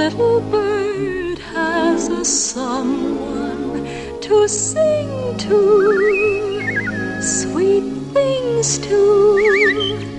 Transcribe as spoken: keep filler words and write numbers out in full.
little bird has a someone to sing to, sweet things to.